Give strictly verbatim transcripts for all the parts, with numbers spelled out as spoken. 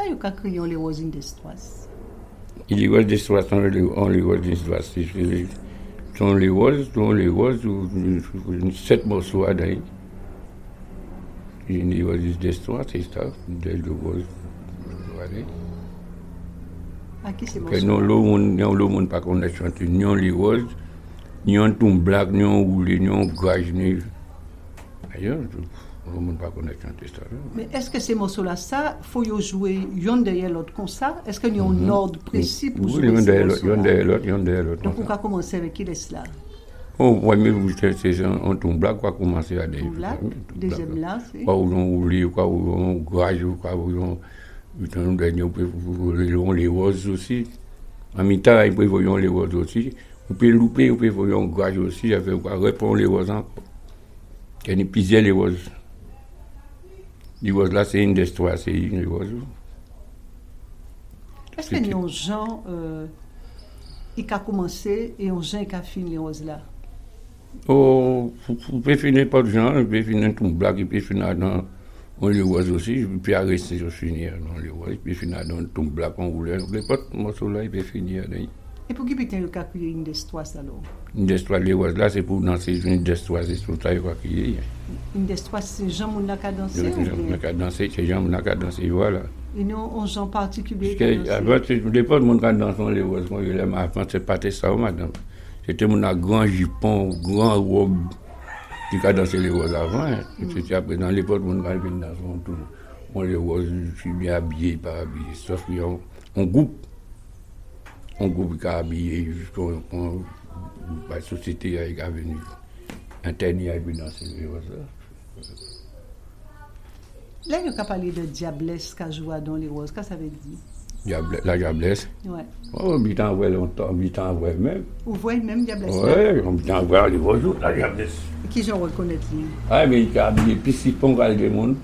ça you ka créé les roses indestroises? Les roses indestroises sont les roses indestroises. Sont les roses, sont les roses, sept morceaux à d'ailleurs. Les roses indestroises, c'est ça, des roses. À qui c'est morceaux? Non, le monde, non, le monde pas qu'on a chanté, ni les roses, ni un ton black, ni un roulé, ni un gage, ni. Ailleurs, le monde pas qu'on a chanté ça. Mais est-ce que ces morceaux-là, ça, faut y jouer l'un derrière l'autre comme ça? Est-ce qu'il y a un mm-hmm. ordre précis pour jouer oui, ces morceaux-là? Oui, l'un derrière l'autre, l'un derrière l'autre. Donc, on va commencer avec qui est là? Oh, oui, mais c'est un ton black, quoi, commencer à des. Black, deuxième là, c'est. Quoi, ou on roulé, quoi, ou on gage, quoi, ou on. Les roses aussi. En mi-temps, ils peuvent voir les roses aussi. On peut louper, on peut voir un gage aussi. Ça fait quoi, répondre les roses encore. Il y a plusieurs les roses. Les roses là, c'est une des trois, c'est une des roses. Est-ce que nos gens, euh, ils ont commencé et on gens qui a fini les roses là? Oh, vous pouvez finir pas de gens, vous pouvez finir tout blague, vous pouvez finir dans. On les roses aussi, je peux arrêter sur finir dans les roses, puis finir dans ton black on roule. Les potes, moi, là, il peut finir. Et pour qui peut-être le créer une d'histoire, ça, alors? Une d'histoire, les roses là, c'est pour danser, une d'histoire, c'est pour ça, il va crier. Une d'histoire, c'est Jean Mouna qui a dansé? C'est Jean Mouna qui a dansé, c'est Jean Mouna qui a dansé, voilà. Et nous, on Jean particulier. Parce que les potes, mon qui a dansé les roses, moi, je l'aime, avant, c'est pas ça, madame. C'était mon grand jupon, grand robe. Qui a dansé les roses avant, hein. Mm. C'était après dans l'époque où on a vu dans son tour. On les roses, je suis bien habillé, pas habillé. Sauf qu'on on groupe. On groupe qui a habillé, jusqu'on la société a venu. Interni a vu danser les roses là. Là, il y a parlé de diablesse qui a joué dans les roses. Qu'est-ce que ça veut dire? Diable, la diablesse? Oui. Oh, on t'en voit longtemps, on t'en voit même. Vous voyez même diablesse? Oui, on t'en voit les roses, la diablesse. Qui je reconnais lui? Ah, mais il a habillé Pissipon Galdemon.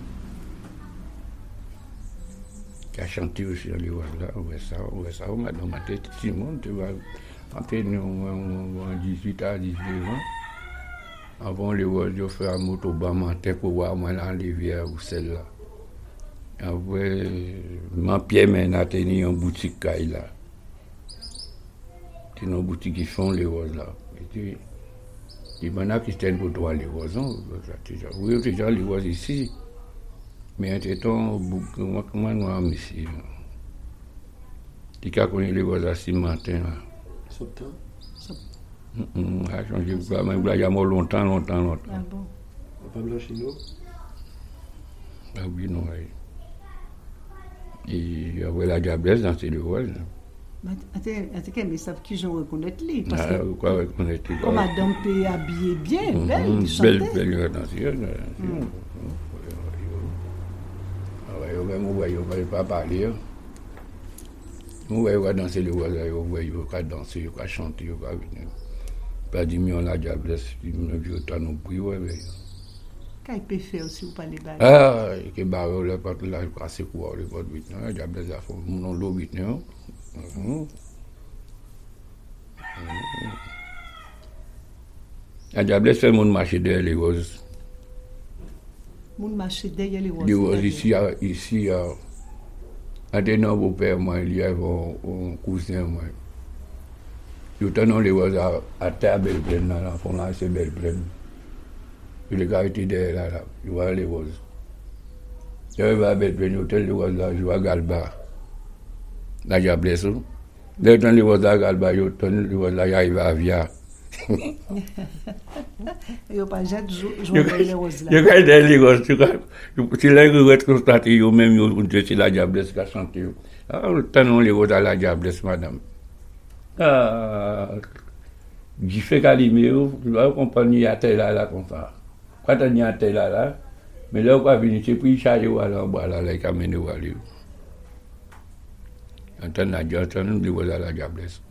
Qui a chanté aussi dans les roses là. On voit ça, on voit ça. On m'a dans ma tête, tout le monde, tu vas entrer en dix-huit à dix-neuf ans. Avant les roses, je fais un moto bas matin pour voir moi dans les rivières ou celle-là. Après, ma pierre m'a tenu en boutique là. C'est une boutique qui font les roses là. Il y en a qui tiennent pour toi les roses. Oui, déjà les roses ici. Mais entre-temps, comment nous avons ici? Il y a connu les roses à Cimentin. Soptin? Il a changé. Il y a longtemps, longtemps, longtemps. Ah bon? Pas Blanchino? Ah oui, non, oui. Et il y avait la diablesse dans ces deux roses. Attends, mais ça qui je reconnais lui parce ah, que quoi reconnaître lui? Comme madame peut habillée bien, mm-hmm. belle, belle, belle danseuse. Mm. Ah ouais, moi je ne vais pas parler. Moi je vais danser les roses, je vais danser, je vais chanter, je vais venir. Pas dire mais on la diablesse, je ne vais pas non plus. Qu'est-ce qu'il peut faire si vous parlez de ça? Ah, il y a des barreaux là, parce que là, je passe quoi, les potes huit ans, la diablesse, la femme, mon nom huit ans. La diablesse fait mon marché derrière les roses. Mon marché derrière les roses. Les roses ici, ici, à des noms au père, moi, il y a un cousin, moi. Je tenais les roses à terre belle pleine, dans la fond là, c'est belle pleine. Je les gars étaient derrière là, je vois les roses. Je vais à belle pleine, je telle les roses là, je vois Galba. La diablesse. Dès que les roses à Galba, je tenais les roses là, j'arrive à Via. Il n'y a pas de jouer les roses là. Je regarde les roses, si les roses constatent, ils même c'est la diablesse qui a chanté. Ah, tenons les roses à la diablesse, madame. Ah, j'y fais Calimero, je vais accompagner à tel là, là, comme ça. Quand on y a tel là, là, mais là, on va venir, c'est pour y charger ou alors, bah, là, là, il a mené ou aller. Entendre la diablesse, on dit, voilà la diablesse.